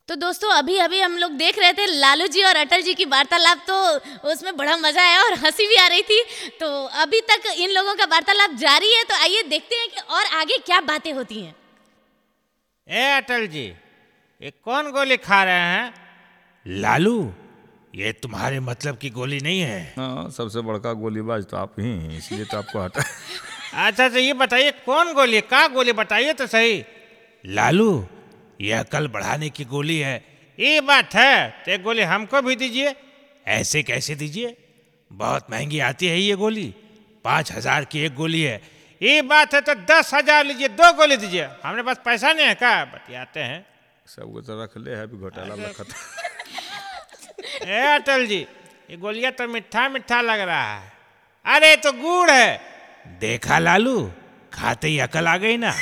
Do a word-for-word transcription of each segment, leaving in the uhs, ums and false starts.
तो दोस्तों अभी अभी हम लोग देख रहे थे लालू जी और अटल जी की वार्तालाप, तो उसमें बड़ा मजा आया और हंसी भी आ रही थी। तो अभी तक इन लोगों का वार्तालाप जारी है, तो आइए देखते हैं कि और आगे क्या बातें होती हैं। ए अटल जी, ये कौन गोली खा रहे हैं? लालू, ये तुम्हारे मतलब की गोली नहीं है। हाँ, सबसे बड़का गोलीबाज तो आप ही हैं, इसलिए तो आपको हटा। अच्छा तो ये बताइए कौन गोली है, का गोली बताइए तो सही। लालू, ये अकल बढ़ाने की गोली है। ये बात है तो एक गोली हमको भी दीजिए। ऐसे कैसे दीजिए? बहुत महंगी आती है ये गोली, पाँच हजार की एक गोली है। ये बात है तो दस हजार लीजिए, दो गोली दीजिए। हमारे पास पैसा नहीं है, का बतियाते हैं। सब तो रख ले है, अभी घोटाला रखा था। ए अटल जी, ये गोलियां तो मीठा मीठा लग रहा है। अरे तो गुड़ है। देखा लालू, खाते ही अकल आ गई ना।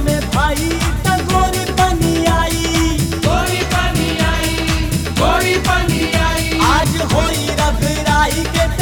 में भाई त गोरी बनी आई गोरी बनी आई गोरी बनी आई आज होई रघुराई के